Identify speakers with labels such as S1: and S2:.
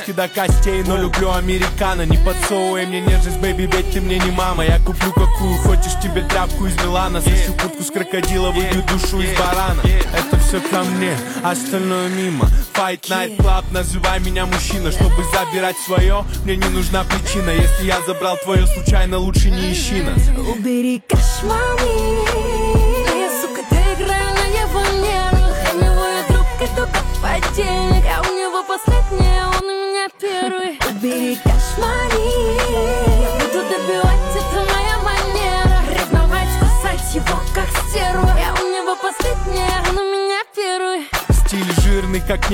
S1: сосиски до костей, но люблю американо. Не подсовывай мне нежность, бэйби, ведь ты мне не мама. Я куплю какую хочешь, тебе тряпку из Милана. Сосю куртку с крокодила, выбью душу из барана. Это все ко мне, остальное мимо. Fight Night Club, называй меня мужчина. Чтобы забирать свое, мне не нужна причина. Если я забрал твое случайно, лучше не ищи нас.
S2: Убери кошмары. Я, сука, ты играю на его нервах. Я него и друг, и только подельник. Я у него последняя, он у меня первый. Убери кошмары. Я буду добивать, это моя манера. Ревновать, кусать его как стерва. Я у него последняя, он у меня первый.
S1: Стиль жирный, как